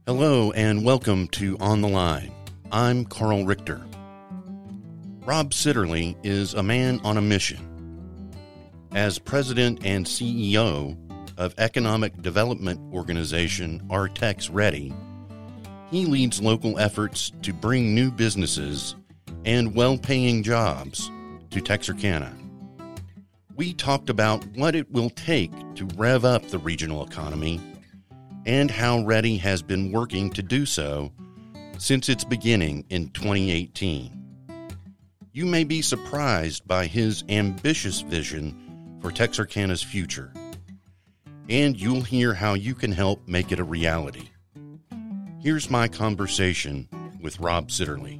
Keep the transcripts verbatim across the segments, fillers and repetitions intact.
Hello and welcome to On the Line. I'm Carl Richter. Rob Sitterly is a man on a mission. As president and C E O of economic development organization Artex Ready, he leads local efforts to bring new businesses and well-paying jobs to Texarkana. We talked about what it will take to rev up the regional economy and how Ready has been working to do so since its beginning in twenty eighteen. You may be surprised by his ambitious vision for Texarkana's future, and you'll hear how you can help make it a reality. Here's my conversation with Rob Sitterly.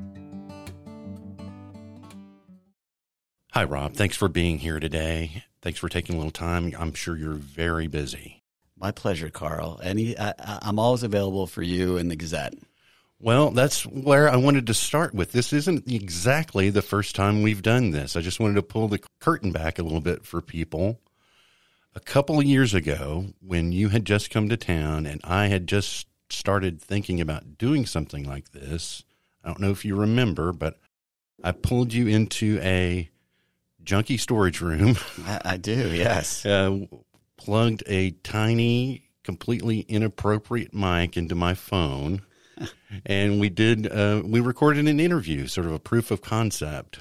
Hi, Rob. Thanks for being here today. Thanks for taking a little time. I'm sure you're very busy. My pleasure, Carl. Any, I, I'm always available for you and the Gazette. Well, that's where I wanted to start with. This isn't exactly the first time we've done this. I just wanted to pull the curtain back a little bit for people. A couple of years ago, when you had just come to town and I had just started thinking about doing something like this, I don't know if you remember, but I pulled you into a junky storage room. I, I do, yes. uh, plugged a tiny, completely inappropriate mic into my phone, and we did, uh, we recorded an interview, sort of a proof of concept.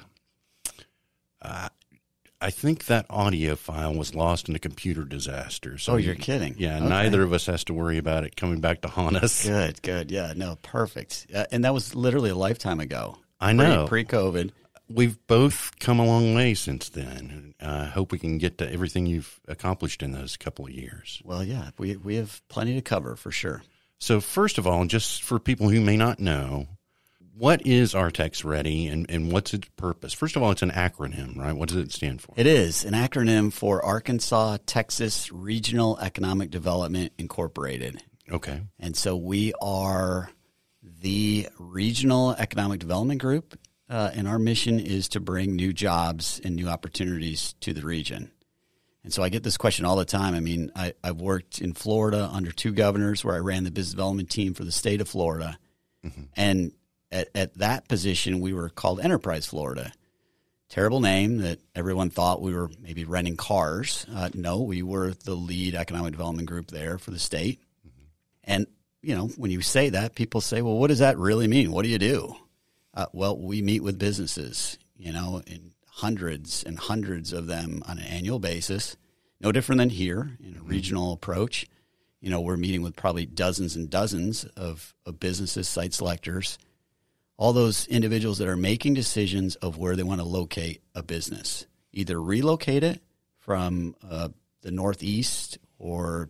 Uh, I think that audio file was lost in a computer disaster. So oh, you're kidding. Yeah, okay. Neither of us has to worry about it coming back to haunt us. Good, good. Yeah, no, perfect. Uh, and that was literally a lifetime ago. I know. Pre, pre-COVID. We've both come a long way since then. I uh, hope we can get to everything you've accomplished in those couple of years. Well, yeah, we we have plenty to cover for sure. So first of all, just for people who may not know, what is Artex Ready and, and what's its purpose? First of all, it's an acronym, right? What does it stand for? It is an acronym for Arkansas, Texas Regional Economic Development Incorporated. Okay. And so we are the regional economic development group. Uh, and our mission is to bring new jobs and new opportunities to the region. And so I get this question all the time. I mean, I, I've worked in Florida under two governors where I ran the business development team for the state of Florida. Mm-hmm. And at, at that position, we were called Enterprise Florida. Terrible name that everyone thought we were maybe renting cars. Uh, no, we were the lead economic development group there for the state. Mm-hmm. And, you know, when you say that, people say, well, what does that really mean? What do you do? Uh, well, we meet with businesses, you know, in hundreds and hundreds of them on an annual basis. No different than here in a regional approach. You know, we're meeting with probably dozens and dozens of, of businesses, site selectors, all those individuals that are making decisions of where they want to locate a business, either relocate it from uh, the Northeast or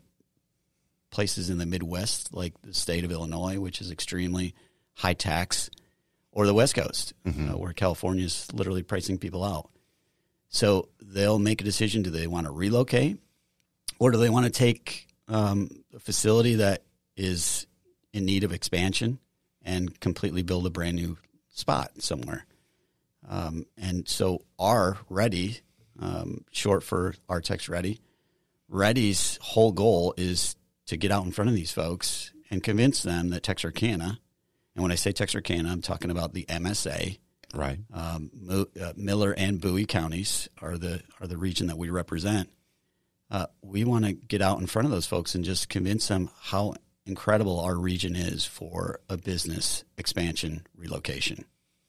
places in the Midwest, like the state of Illinois, which is extremely high tax, or the West Coast, mm-hmm. uh, where California is literally pricing people out. So they'll make a decision. Do they want to relocate, or do they want to take um, a facility that is in need of expansion and completely build a brand new spot somewhere? Um, and so our Ready, um, short for Artex Ready, Ready's whole goal is to get out in front of these folks and convince them that Texarkana, and when I say Texarkana, I'm talking about the M S A. Right. Um, Mo- uh, Miller and Bowie counties are the are the region that we represent. Uh, we want to get out in front of those folks and just convince them how incredible our region is for a business expansion relocation.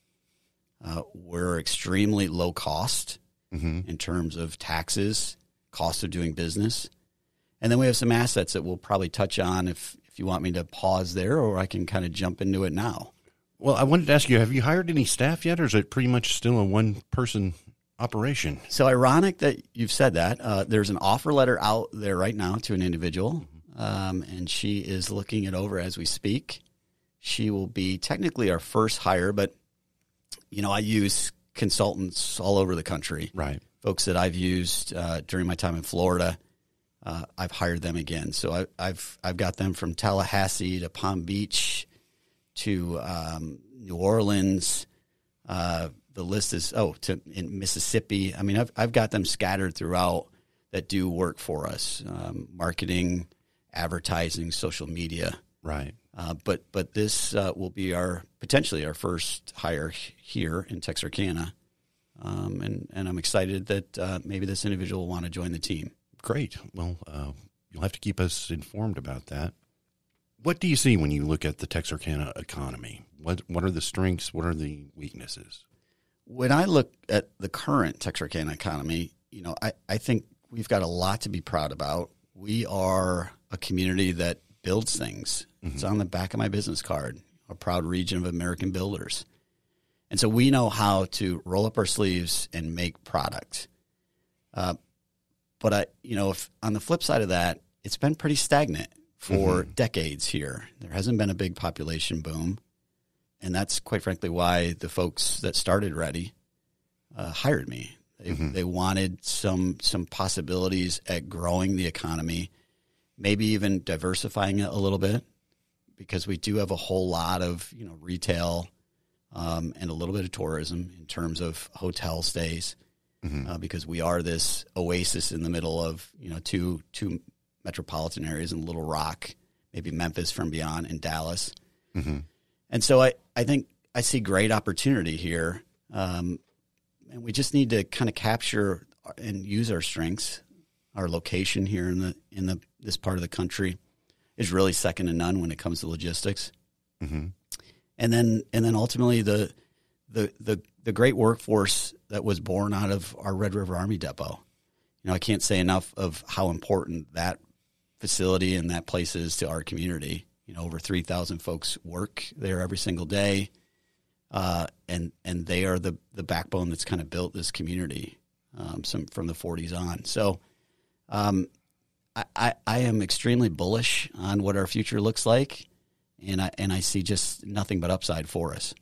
Uh, we're extremely low cost mm-hmm. in terms of taxes, cost of doing business. And then we have some assets that we'll probably touch on if If you want me to pause there, or I can kind of jump into it now. Well, I wanted to ask you, have you hired any staff yet, or is it pretty much still a one-person operation? So ironic that you've said that. Uh, there's an offer letter out there right now to an individual, um, and she is looking it over as we speak. She will be technically our first hire, but, you know, I use consultants all over the country. Right. Folks that I've used uh, during my time in Florida. Uh, I've hired them again. So I, I've I've got them from Tallahassee to Palm Beach to um, New Orleans. Uh, the list is, oh, to in Mississippi. I mean, I've I've got them scattered throughout that do work for us, um, marketing, advertising, social media. Right. Uh, but but this uh, will be our potentially our first hire here in Texarkana, um, and and I'm excited that uh, maybe this individual will want to join the team. Great. Well, uh, you'll have to keep us informed about that. What do you see when you look at the Texarkana economy? What what are the strengths? What are the weaknesses? When I look at the current Texarkana economy, you know, I, I think we've got a lot to be proud about. We are a community that builds things. Mm-hmm. It's on the back of my business card, a proud region of American builders. And so we know how to roll up our sleeves and make product. Uh, but, I, you know, if on the flip side of that, it's been pretty stagnant for mm-hmm. decades here. There hasn't been a big population boom. And that's quite frankly why the folks that started Ready uh, hired me. They, mm-hmm. they wanted some some possibilities at growing the economy, maybe even diversifying it a little bit, because we do have a whole lot of you know retail um, and a little bit of tourism in terms of hotel stays, mm-hmm. uh, because we are this oasis in the middle of you know two two metropolitan areas in Little Rock, maybe Memphis from beyond, and Dallas. Mm-hmm. And so I, I think I see great opportunity here, um, and we just need to kind of capture and use our strengths. Our location here in the in the this part of the country is really second to none when it comes to logistics, mm-hmm. and then and then ultimately the, the the the great workforce that was born out of our Red River Army Depot. You know, I can't say enough of how important that facility and that place is to our community. You know, over three thousand folks work there every single day, uh, and and they are the, the backbone that's kind of built this community um, some from the forties on. So um, I, I, I am extremely bullish on what our future looks like, and I and I see just nothing but upside for us.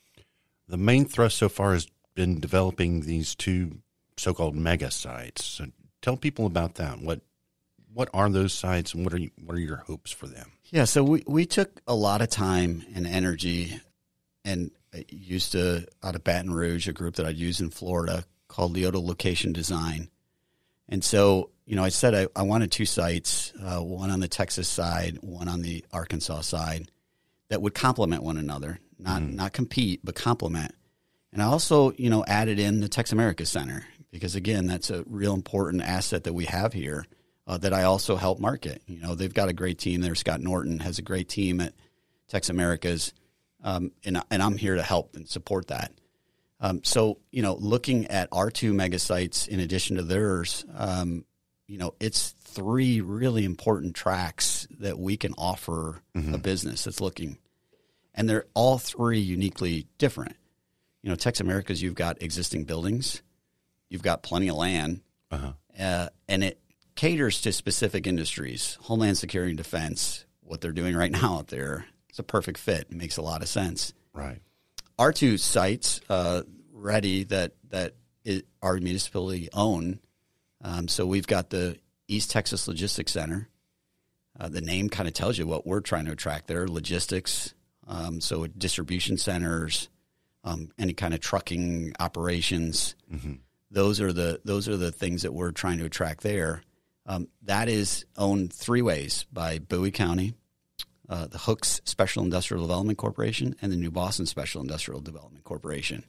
The main thrust so far has been developing these two so-called mega sites. So tell people about that. What What are those sites, and what are you, what are your hopes for them? Yeah, so we, we took a lot of time and energy, and I used to out of Baton Rouge, a group that I'd use in Florida called Leota Location Design. And so, you know, I said I, I wanted two sites, uh, one on the Texas side, one on the Arkansas side, that would complement one another, not mm. not compete, but complement. And I also, you know, added in the Tex America Center, because again, that's a real important asset that we have here. Uh, that I also help market. You know, they've got a great team there. Scott Norton has a great team at Tex Americas, um, and and I'm here to help and support that. Um, so, you know, looking at our two mega sites in addition to theirs, um, you know, it's three really important tracks that we can offer mm-hmm. a business that's looking, and they're all three uniquely different. You know, Tex Americas, you've got existing buildings, you've got plenty of land, uh-huh. uh, and it caters to specific industries. Homeland Security and Defense, what they're doing right now out there, it's a perfect fit. It makes a lot of sense. Right. Our two sites, uh, Ready, that that is, are municipally owned. Um, so we've got the East Texas Logistics Center. Uh, the name kind of tells you what we're trying to attract there, logistics. Um, so distribution centers, um, any kind of trucking operations. Mm-hmm. Those are the those are the things that we're trying to attract there. Um, that is owned three ways by Bowie County, uh, the Hooks Special Industrial Development Corporation, and the New Boston Special Industrial Development Corporation.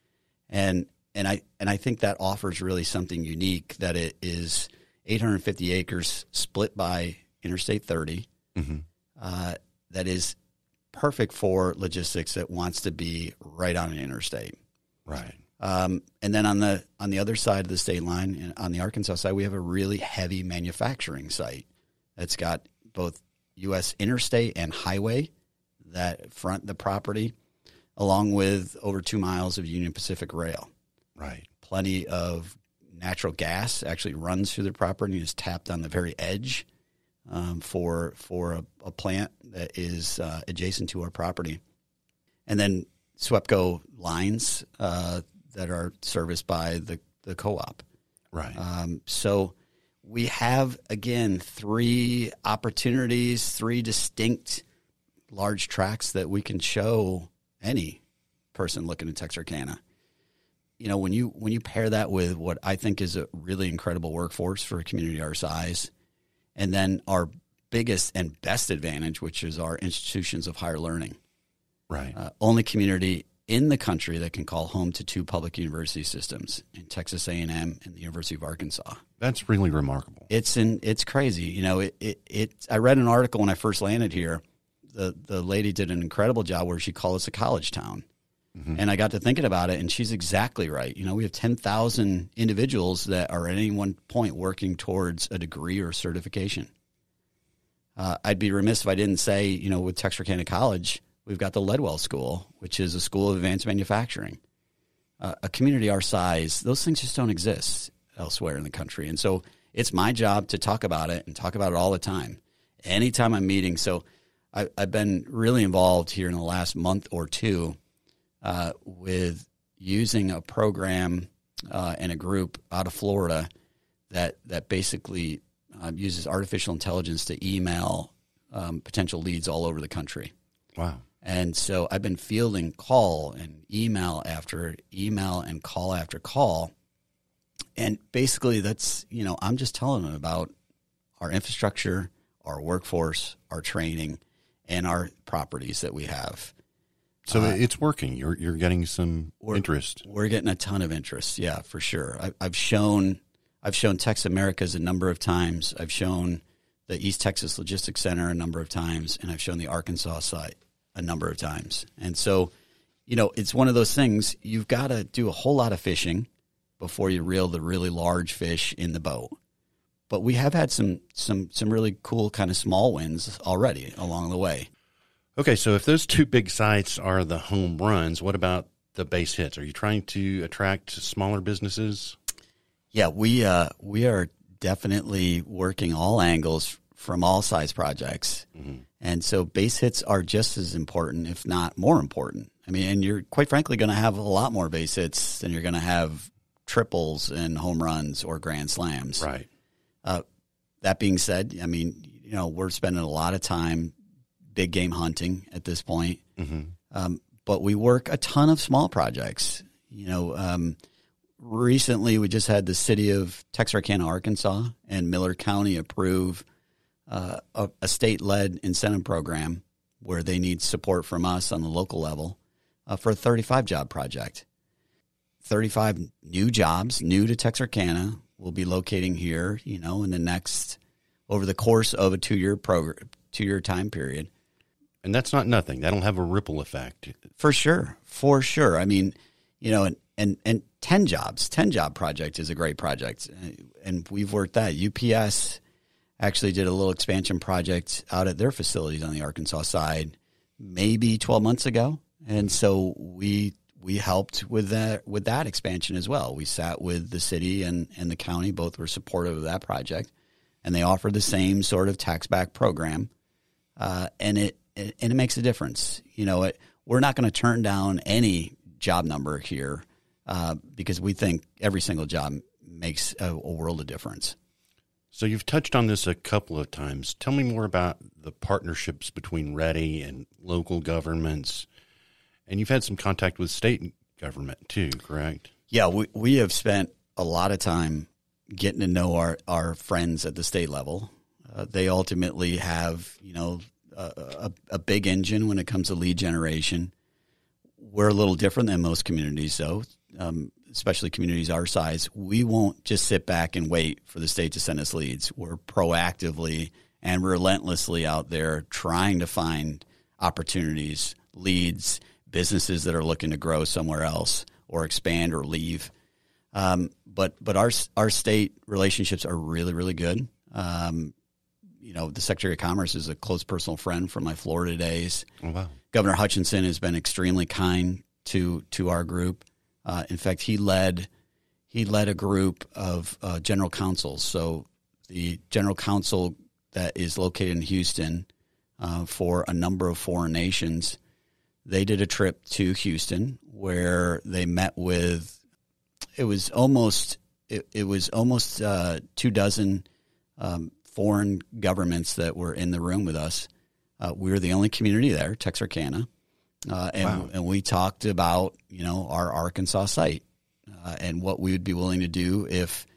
And and I and I think that offers really something unique, that it is eight hundred fifty acres split by Interstate thirty. Mm-hmm. Uh, that is perfect for logistics that wants to be right on an interstate. Right. Um, and then on the on the other side of the state line, on the Arkansas side, we have a really heavy manufacturing site that's got both U S interstate and highway that front the property, along with over two miles of Union Pacific Rail. Right. Plenty of natural gas actually runs through the property and is tapped on the very edge um, for for a, a plant that is uh, adjacent to our property. And then SWEPCO lines uh, that are serviced by the, the co-op. Right. Um, so we have, again, three opportunities, three distinct large tracks that we can show any person looking at Texarkana. You know, when you when you pair that with what I think is a really incredible workforce for a community our size, and then our biggest and best advantage, which is our institutions of higher learning. Right. Uh, only community in the country that can call home to two public university systems in Texas A and M and the University of Arkansas. That's really remarkable. It's in, it's crazy. You know, it, it, it, I read an article when I first landed here. The, the lady did an incredible job where she called us a college town. Mm-hmm. And I got to thinking about it, and she's exactly right. You know, we have ten thousand individuals that are at any one point working towards a degree or certification. Uh, I'd be remiss if I didn't say, you know, with Texarkana College, we've got the Ledwell School, which is a school of advanced manufacturing. Uh, a community our size, those things just don't exist elsewhere in the country. And so it's my job to talk about it and talk about it all the time, anytime I'm meeting. So I, I've been really involved here in the last month or two uh, with using a program uh, and a group out of Florida that, that basically uh, uses artificial intelligence to email um, potential leads all over the country. Wow. And so I've been fielding call and email after email and call after call. And basically that's, you know, I'm just telling them about our infrastructure, our workforce, our training, and our properties that we have. So uh, it's working. You're you're getting some we're, interest. We're getting a ton of interest. Yeah, for sure. I, I've shown I've shown Tex Americas a number of times. I've shown the East Texas Logistics Center a number of times, and I've shown the Arkansas site a number of times. And so, you know, it's one of those things, you've got to do a whole lot of fishing before you reel the really large fish in the boat. But we have had some some some really cool kind of small wins already along the way. Okay, so if those two big sites are the home runs, what about the base hits? Are you trying to attract smaller businesses? Yeah, we uh, we are definitely working all angles from all size projects. Mm-hmm. And so base hits are just as important, if not more important. I mean, and you're quite frankly going to have a lot more base hits than you're going to have triples and home runs or grand slams. Right. Uh, that being said, I mean, you know, we're spending a lot of time big game hunting at this point. Mm-hmm. Um, but we work a ton of small projects. You know, um, recently we just had the city of Texarkana, Arkansas, and Miller County approve uh, a, a state-led incentive program where they need support from us on the local level uh, for a thirty-five job project. thirty-five new jobs, new to Texarkana, will be locating here, you know, in the next, over the course of a two-year program, two-year time period. And that's not nothing. That'll have a ripple effect. For sure. For sure. I mean, you know, and, and, and ten jobs, ten job project is a great project. And we've worked that. U P S actually did a little expansion project out at their facilities on the Arkansas side maybe twelve months ago. And so we we helped with that with that expansion as well. We sat with the city and, and the county. Both were supportive of that project. And they offered the same sort of tax back program. Uh, and it and it makes a difference. You know, it, we're not going to turn down any job number here uh, because we think every single job makes a, a world of difference. So you've touched on this a couple of times. Tell me more about the partnerships between Ready and local governments. And you've had some contact with state government too, correct? Yeah, we, we have spent a lot of time getting to know our, our friends at the state level. Uh, they ultimately have, you know, a, a big engine when it comes to lead generation. We're a little different than most communities, though, um, especially communities our size. We won't just sit back and wait for the state to send us leads. We're proactively and relentlessly out there trying to find opportunities, leads, businesses that are looking to grow somewhere else or expand or leave. Um, but but our our state relationships are really, really good. Um, you know, the Secretary of Commerce is a close personal friend from my Florida days. Oh, wow. Governor Hutchinson has been extremely kind to to our group. Uh, in fact, he led he led a group of uh, general counsels. So the general counsel that is located in Houston uh, for a number of foreign nations, they did a trip to Houston where they met with. It was almost it, it was almost uh, two dozen. Um, foreign governments that were in the room with us. Uh, we were the only community there, Texarkana, uh, and, wow. and we talked about, you know, our Arkansas site uh, and what we would be willing to do if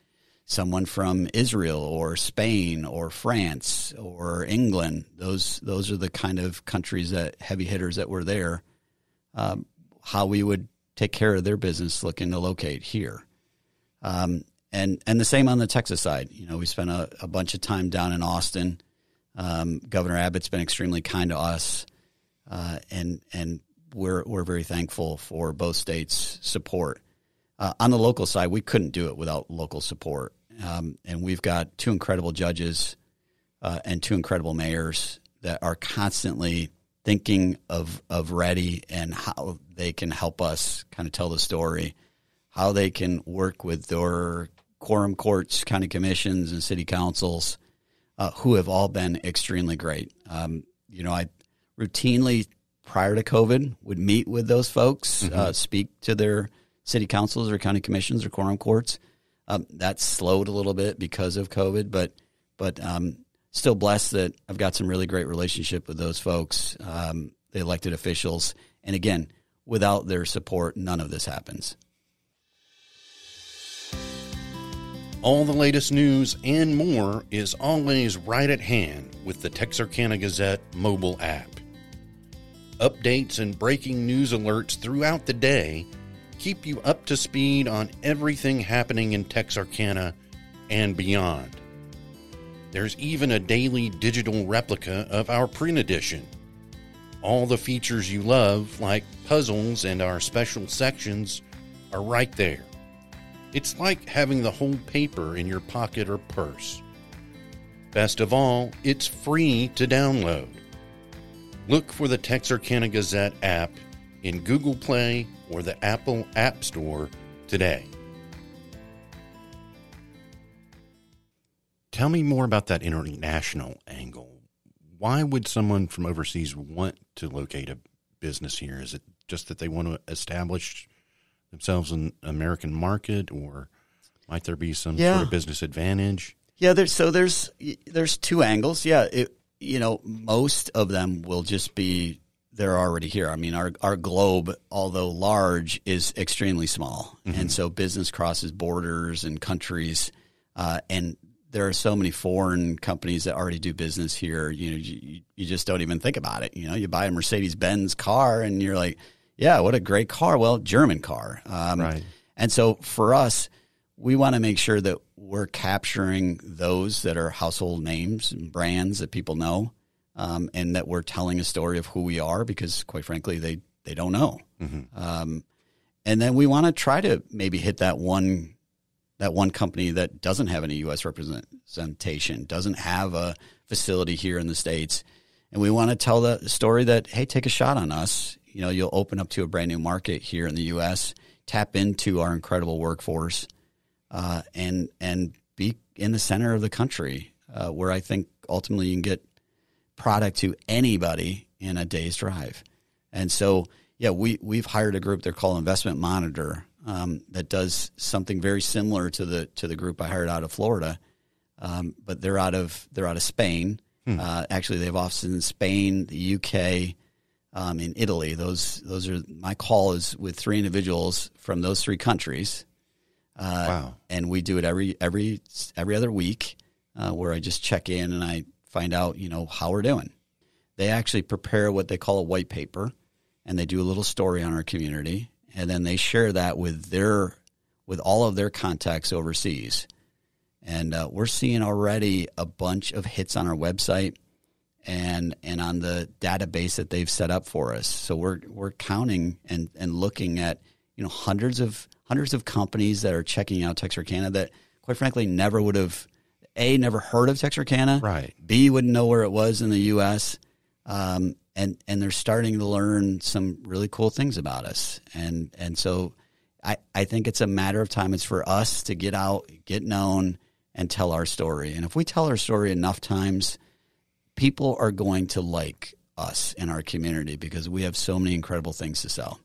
someone from Israel or Spain or France or England. Those those are the kind of countries that heavy hitters that were there. Um, how we would take care of their business looking to locate here. Um, and and the same on the Texas side. You know, we spent a, a bunch of time down in Austin. Um, Governor Abbott's been extremely kind to us, uh, and and we're we're very thankful for both states' support. Uh, on the local side, we couldn't do it without local support. Um, and we've got two incredible judges uh, and two incredible mayors that are constantly thinking of, of Ready and how they can help us kind of tell the story, how they can work with their quorum courts, county commissions, and city councils, uh, who have all been extremely great. Um, you know, I routinely, prior to COVID, would meet with those folks, mm-hmm. uh, speak to their city councils or county commissions or quorum courts. Um, that slowed a little bit because of COVID, but but um, still blessed that I've got some really great relationship with those folks, um, the elected officials. And again, without their support, none of this happens. All the latest news and more is always right at hand with the Texarkana Gazette mobile app. Updates and breaking news alerts throughout the day keep you up to speed on everything happening in Texarkana and beyond. There's even a daily digital replica of our print edition. All the features you love, like puzzles and our special sections, are right there. It's like having the whole paper in your pocket or purse. Best of all, it's free to download. Look for the Texarkana Gazette app in Google Play or the Apple App Store today. Tell me more about that international angle. Why would someone from overseas want to locate a business here? Is it just that they want to establish themselves in the American market, or might there be some yeah. sort of business advantage? Yeah, there's so there's there's two angles. Yeah, it, you know, most of them will just be they're already here. I mean, our our globe, although large, is extremely small, mm-hmm. and so business crosses borders and countries, uh, and there are so many foreign companies that already do business here. You know, you, you just don't even think about it. You know, you buy a Mercedes-Benz car, and you're like, yeah, what a great car. Well, German car. Um, right. And so for us, we want to make sure that we're capturing those that are household names and brands that people know, um, and that we're telling a story of who we are, because quite frankly, they, they don't know. Mm-hmm. Um, and then we want to try to maybe hit that one that one company that doesn't have any U S representation, doesn't have a facility here in the States. And we want to tell the story that, hey, take a shot on us. You know, you'll open up to a brand new market here in the U S, tap into our incredible workforce, uh, and and be in the center of the country, uh, where I think ultimately you can get product to anybody in a day's drive. And so, yeah, we, we've hired a group they're called Investment Monitor, um, that does something very similar to the to the group I hired out of Florida, um, but they're out of they're out of Spain. Hmm. Uh, actually, they have offices in Spain, the U K, Um, in Italy. Those those are my call is with three individuals from those three countries. Uh, wow! And we do it every every every other week, uh, where I just check in and I find out, you know, how we're doing. They actually prepare what they call a white paper, and they do a little story on our community, and then they share that with their with all of their contacts overseas. And uh, we're seeing already a bunch of hits on our website and and on the database that they've set up for us. So we're we're counting and, and looking at, you know, hundreds of hundreds of companies that are checking out Texarkana that, quite frankly, never would have, A, never heard of Texarkana, right? B, wouldn't know where it was in the U S, um, and and they're starting to learn some really cool things about us. And and so I, I think it's a matter of time. It's for us to get out, get known, and tell our story. And if we tell our story enough times, people are going to like us in our community because we have so many incredible things to sell.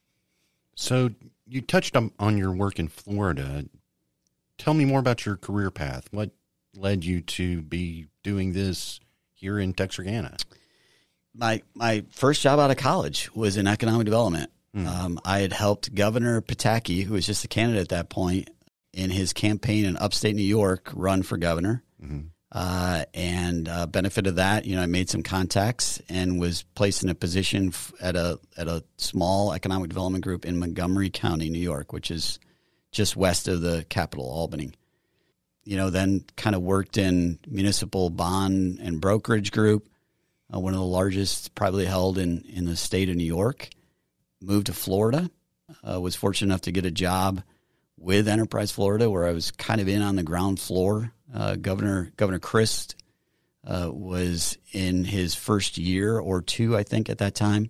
So you touched on, on your work in Florida. Tell me more about your career path. What led you to be doing this here in Texarkana? My my first job out of college was in economic development. Mm. Um, I had helped Governor Pataki, who was just a candidate at that point, in his campaign in upstate New York, run for governor. Mm-hmm. Uh, and uh, benefit of that, you know, I made some contacts and was placed in a position f- at a at a small economic development group in Montgomery County, New York, which is just west of the capital, Albany. You know, then kind of worked in municipal bond and brokerage group, uh, one of the largest privately held in, in the state of New York. Moved to Florida, uh, was fortunate enough to get a job with Enterprise Florida, where I was kind of in on the ground floor. Uh, Governor Governor Christ uh, was in his first year or two, I think, at that time.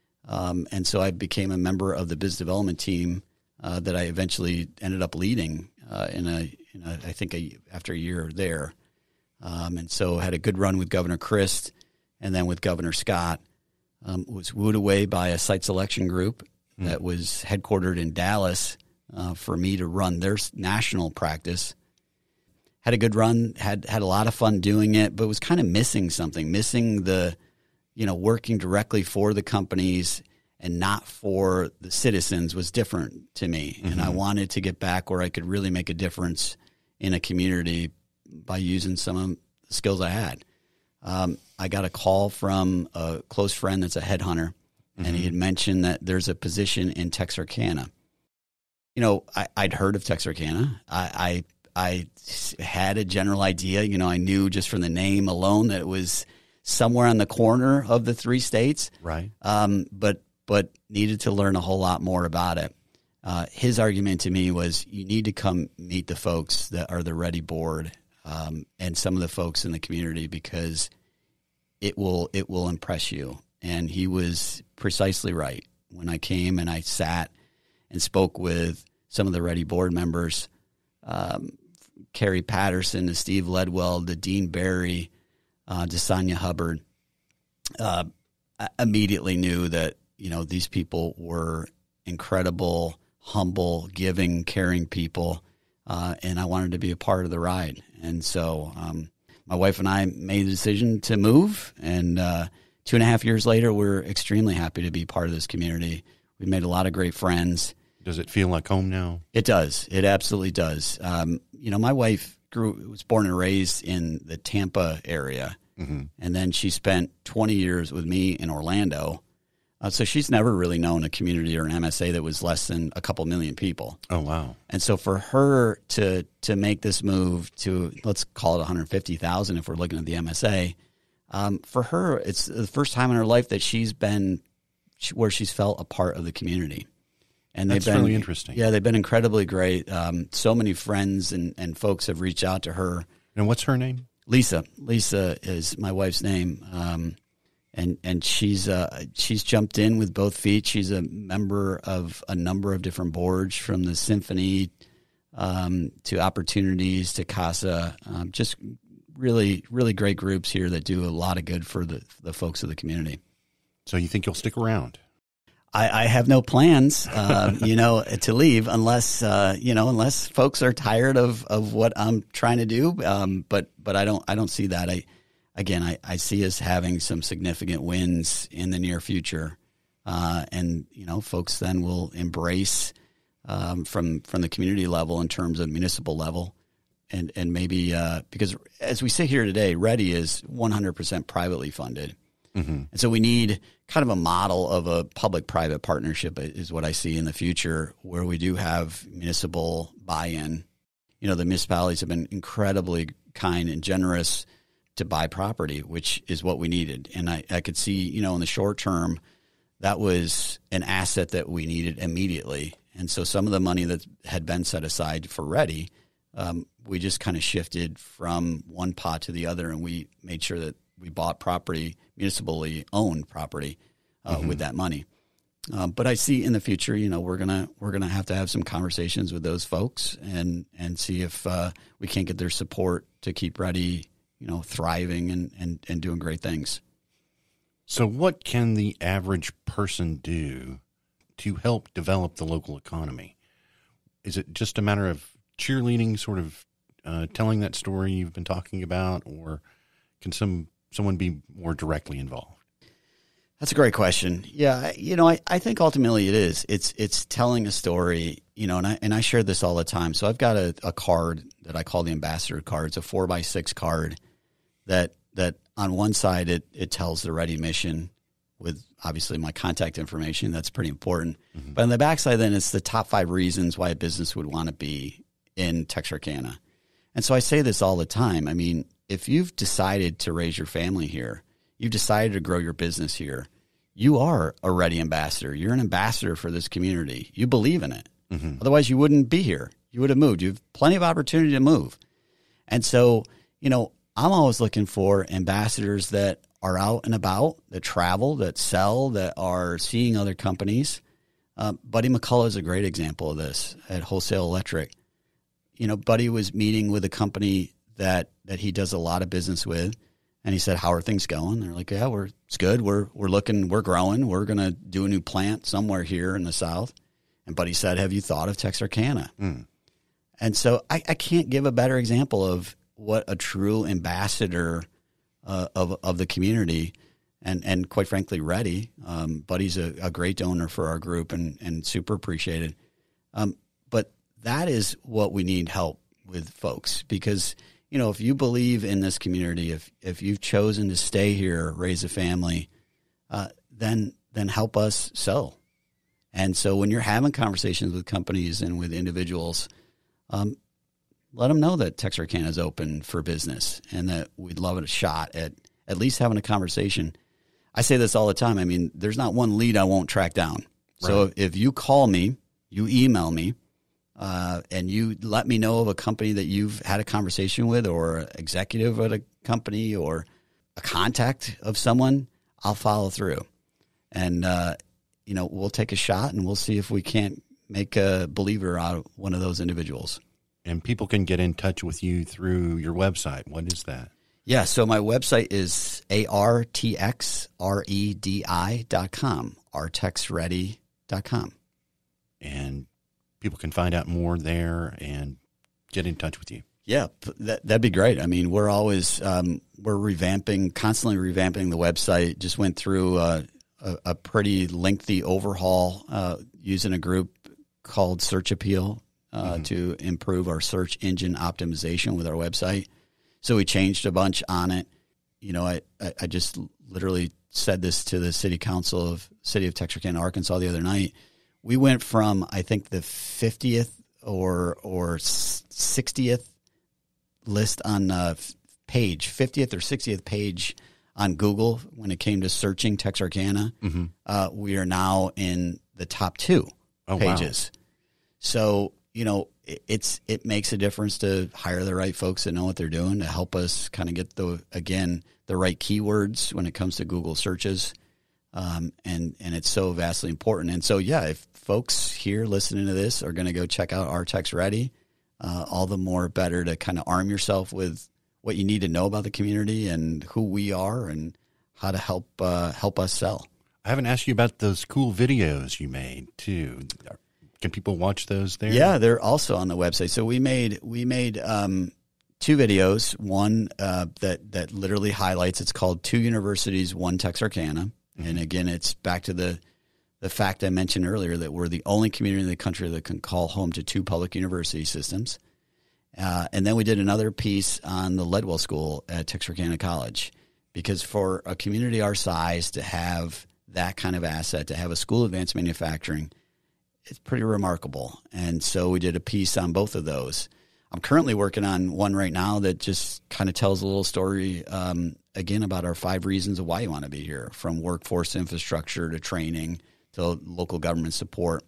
Um, and so I became a member of the business development team uh, that I eventually ended up leading uh, in, a, in a, I think, a, after a year there. Um, and so had a good run with Governor Christ and then with Governor Scott. Um, was wooed away by a site selection group mm. that was headquartered in Dallas uh, for me to run their national practice. Had a good run, had had a lot of fun doing it, but was kind of missing something, missing the, you know, working directly for the companies and not for the citizens was different to me. Mm-hmm. And I wanted to get back where I could really make a difference in a community by using some of the skills I had. Um, I got a call from a close friend that's a headhunter, mm-hmm. and he had mentioned that there's a position in Texarkana. You know, I, I'd heard of Texarkana. I, I I had a general idea. You know, I knew just from the name alone that it was somewhere on the corner of the three states. Right. Um, but but needed to learn a whole lot more about it. Uh, his argument to me was, you need to come meet the folks that are the Ready board um, and some of the folks in the community, because it will it will impress you. And he was precisely right. When I came and I sat and spoke with some of the Ready board members, um, Carrie Patterson, to Steve Ledwell, to Dean Barry, uh, to Sonia Hubbard, uh, I immediately knew that, you know, these people were incredible, humble, giving, caring people, uh, and I wanted to be a part of the ride. And so um, my wife and I made the decision to move, and uh, two and a half years later, we're extremely happy to be part of this community. We've made a lot of great friends. Does it feel like home now? It does. It absolutely does. Um, you know, my wife grew was born and raised in the Tampa area, mm-hmm. and then she spent twenty years with me in Orlando. Uh, so she's never really known a community or an M S A that was less than a couple million people. Oh, wow. And so for her to to make this move to, let's call it one hundred fifty thousand if we're looking at the M S A, um, for her, it's the first time in her life that she's been where she's felt a part of the community. And That's they've been really interesting. Yeah, they've been incredibly great. Um, so many friends and, and folks have reached out to her. And what's her name? Lisa. Lisa is my wife's name. Um, and and she's uh, she's jumped in with both feet. She's a member of a number of different boards, from the Symphony um, to Opportunities to CASA. Um, just really, really great groups here that do a lot of good for the, the folks of the community. So you think you'll stick around? I, I have no plans, uh, you know, to leave unless, uh, you know, unless folks are tired of, of what I'm trying to do. Um, but, but I don't, I don't see that. I, again, I, I see us having some significant wins in the near future. Uh, and, you know, folks then will embrace, um, from, from the community level in terms of municipal level. And, and maybe, uh, because as we sit here today, Ready is one hundred percent privately funded. Mm-hmm. And so we need kind of a model of a public-private partnership is what I see in the future, where we do have municipal buy-in. You know, the municipalities have been incredibly kind and generous to buy property, which is what we needed. And I, I could see, you know, in the short term, that was an asset that we needed immediately. And so some of the money that had been set aside for Ready, um, we just kind of shifted from one pot to the other, and we made sure that we bought property, municipally owned property, uh, mm-hmm. with that money. Um, but I see in the future, you know, we're gonna we're gonna have to have some conversations with those folks and and see if uh, we can't get their support to keep Ready, you know, thriving and, and, and doing great things. So, what can the average person do to help develop the local economy? Is it just a matter of cheerleading, sort of uh, telling that story you've been talking about, or can some someone be more directly involved? That's a great question. Yeah, you know, I, I think ultimately it is. It's it's telling a story, you know, and I and I share this all the time. So I've got a, a card that I call the ambassador card. It's a four by six card that that on one side it it tells the Ready mission with obviously my contact information. That's pretty important. Mm-hmm. But on the backside, then it's the top five reasons why a business would want to be in Texarkana. And so I say this all the time. I mean, if you've decided to raise your family here, you've decided to grow your business here, you are a Ready ambassador. You're an ambassador for this community. You believe in it. Mm-hmm. Otherwise, you wouldn't be here. You would have moved. You have plenty of opportunity to move. And so, you know, I'm always looking for ambassadors that are out and about, that travel, that sell, that are seeing other companies. Uh, Buddy McCullough is a great example of this at Wholesale Electric. You know, Buddy was meeting with a company that that he does a lot of business with, and he said, "How are things going?" They're like, "Yeah, we're it's good. We're we're looking, we're growing. We're going to do a new plant somewhere here in the South." And Buddy said, "Have you thought of Texarkana?" Mm. And so I, I can't give a better example of what a true ambassador uh, of of the community and and quite frankly, Ready. Um, Buddy's a, a great donor for our group and and super appreciated. Um, but that is what we need help with, folks, because, you know, if you believe in this community, if if you've chosen to stay here, raise a family, uh, then then help us sell. And so when you're having conversations with companies and with individuals, um, let them know that Texarkana is open for business and that we'd love a shot at at least having a conversation. I say this all the time. I mean, there's not one lead I won't track down. Right. So if, if you call me, you email me, uh, and you let me know of a company that you've had a conversation with or an executive at a company or a contact of someone, I'll follow through. And, uh, you know, we'll take a shot and we'll see if we can't make a believer out of one of those individuals. And people can get in touch with you through your website. What is that? Yeah, so my website is A R T X R E D I dot com, artexready dot com. And people can find out more there and get in touch with you. Yeah, that, that'd be great. I mean, we're always, um, we're revamping, constantly revamping the website. Just went through uh, a, a pretty lengthy overhaul uh, using a group called Search Appeal uh, mm-hmm. to improve our search engine optimization with our website. So we changed a bunch on it. You know, I, I, I just literally said this to the city council of city of Texarkana, Arkansas the other night. We went from, I think, the fiftieth or or sixtieth list on uh, page, fiftieth or sixtieth page on Google when it came to searching Texarkana. Mm-hmm. Uh, we are now in the top two oh, pages. Wow. So, you know, It's it makes a difference to hire the right folks that know what they're doing to help us kind of get the again the right keywords when it comes to Google searches, um, and and it's so vastly important. And so yeah, if folks here listening to this are going to go check out Artex Ready, uh, all the more better to kind of arm yourself with what you need to know about the community and who we are and how to help uh, help us sell. I haven't asked you about those cool videos you made too. Can people watch those there? Yeah, they're also on the website. So we made we made um, two videos. One uh, that that literally highlights. It's called Two Universities, One Texarkana, mm-hmm. and again, it's back to the the fact I mentioned earlier that we're the only community in the country that can call home to two public university systems. Uh, and then we did another piece on the Ledwell School at Texarkana College, because for a community our size to have that kind of asset, to have a school of advanced manufacturing, it's pretty remarkable. And so we did a piece on both of those. I'm currently working on one right now that just kind of tells a little story, um, again, about our five reasons of why you want to be here, from workforce infrastructure to training to local government support.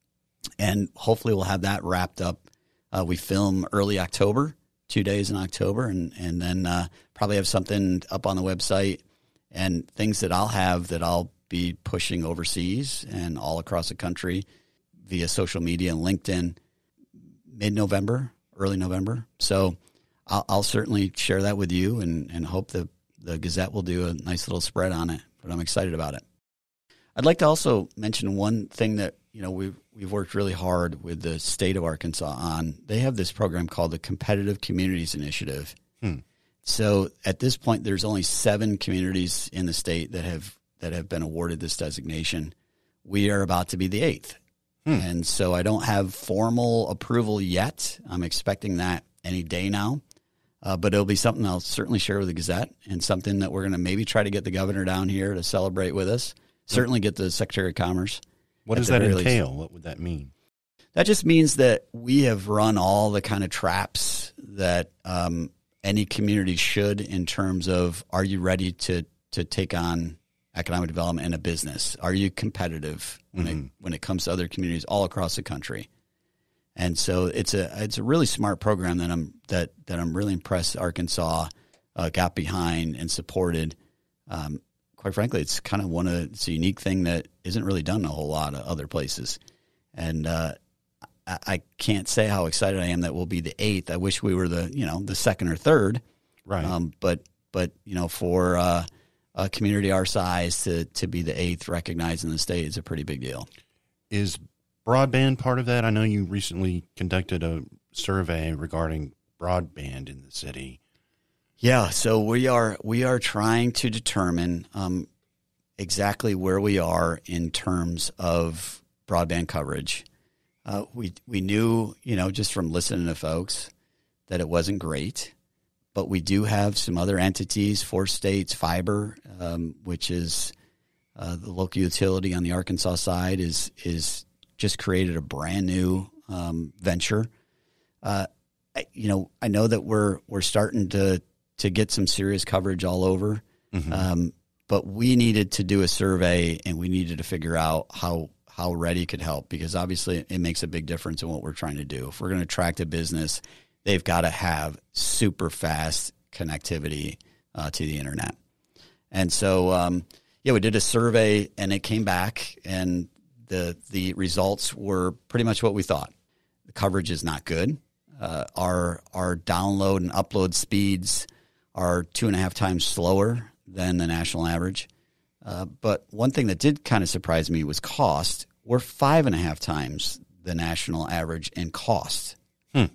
And hopefully we'll have that wrapped up. Uh, we film early October, two days in October, and, and then uh, probably have something up on the website and things that I'll have that I'll be pushing overseas and all across the country via social media and LinkedIn mid-November, early November. So I'll, I'll certainly share that with you and, and hope that the Gazette will do a nice little spread on it, but I'm excited about it. I'd like to also mention one thing that, you know, we've, we've worked really hard with the state of Arkansas on. They have this program called the Competitive Communities Initiative. Hmm. So at this point, there's only seven communities in the state that have that have been awarded this designation. We are about to be the eighth. Hmm. And so I don't have formal approval yet. I'm expecting that any day now. Uh, but it'll be something I'll certainly share with the Gazette, and something that we're going to maybe try to get the governor down here to celebrate with us. Certainly get the Secretary of Commerce. What does that entail? Least. What would that mean? That just means that we have run all the kind of traps that um, any community should in terms of, are you ready to to take on economic development in a business? Are you competitive when mm-hmm. it when it comes to other communities all across the country? And so it's a it's a really smart program that I'm that that I'm really impressed Arkansas uh, got behind and supported. Um, quite frankly, it's kind of one of it's a unique thing that isn't really done in a whole lot of other places. And uh, I, I can't say how excited I am that we'll be the eighth. I wish we were the you know the second or third. Right. Um, but but you know for uh, a community our size to to be the eighth recognized in the state is a pretty big deal. Is broadband part of that? I know you recently conducted a survey regarding broadband in the city. Yeah, so we are we are trying to determine um, exactly where we are in terms of broadband coverage. Uh, we we knew, you know, just from listening to folks that it wasn't great, but we do have some other entities, Four States Fiber, um, which is uh, the local utility on the Arkansas side, is is just created a brand new um, venture. Uh, I, you know, I know that we're we're starting to to get some serious coverage all over, mm-hmm. um, but we needed to do a survey, and we needed to figure out how how Ready could help, because obviously it makes a big difference in what we're trying to do. If we're going to attract a business, they've got to have super fast connectivity uh, to the internet. And so, um, yeah, we did a survey, and it came back, and the the results were pretty much what we thought. The coverage is not good. Uh, our our download and upload speeds are two and a half times slower than the national average. Uh, but one thing that did kind of surprise me was cost. We're five and a half times the national average in cost. Hmm.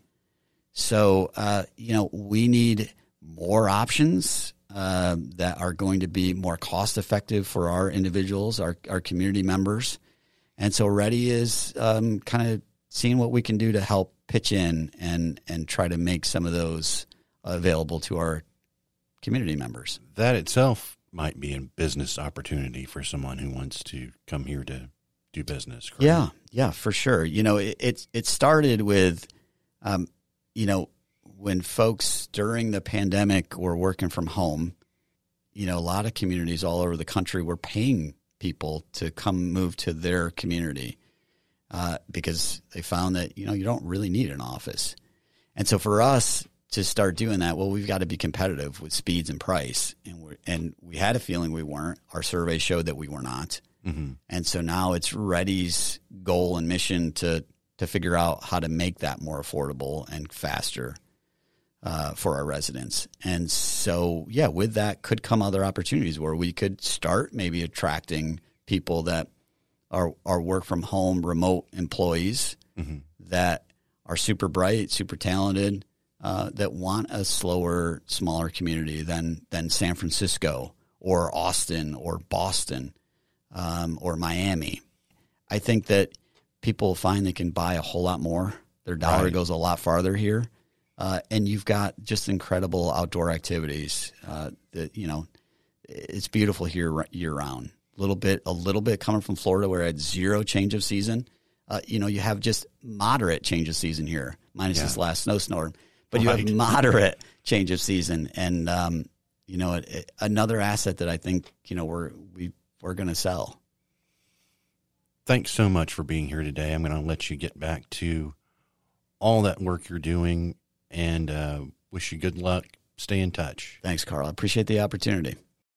So, uh, you know, we need more options uh, that are going to be more cost effective for our individuals, our, our community members. And so Ready is um, kind of seeing what we can do to help pitch in and, and try to make some of those available to our community members. That itself might be a business opportunity for someone who wants to come here to do business. Correct? Yeah, yeah, for sure. You know, it it, it started with, um, you know, when folks during the pandemic were working from home, you know, a lot of communities all over the country were paying people to come move to their community uh, because they found that, you know, you don't really need an office. And so for us to start doing that, well, we've got to be competitive with speeds and price. And we're, and we had a feeling we weren't. Our survey showed that we were not. Mm-hmm. And so now it's Ready's goal and mission to to figure out how to make that more affordable and faster uh, for our residents. And so, yeah, with that could come other opportunities where we could start maybe attracting people that are, are work from home, remote employees mm-hmm. that are super bright, super talented, uh, that want a slower, smaller community than than San Francisco or Austin or Boston um, or Miami. I think that people find they can buy a whole lot more. Their dollar right. goes a lot farther here. Uh, and you've got just incredible outdoor activities uh, that, you know, it's beautiful here year round. A little bit, a little bit coming from Florida where I had zero change of season. Uh, you know, you have just moderate change of season here, minus yeah. this last snowstorm. But right. you have moderate change of season. And, um, you know, it, it, another asset that I think, you know, we're, we, we're going to sell. Thanks so much for being here today. I'm going to let you get back to all that work you're doing and uh, wish you good luck. Stay in touch. Thanks, Carl. I appreciate the opportunity.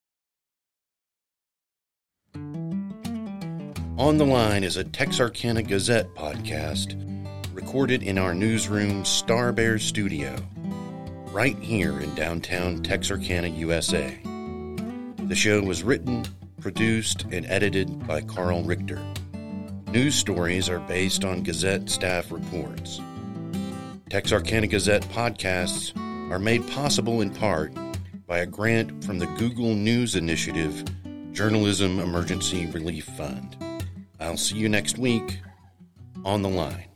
On the Line is a Texarkana Gazette podcast recorded in our newsroom Star Bear Studio, right here in downtown Texarkana, U S A. The show was written, produced, and edited by Carl Richter. News stories are based on Gazette staff reports. Texarkana Gazette podcasts are made possible in part by a grant from the Google News Initiative Journalism Emergency Relief Fund. I'll see you next week on the line.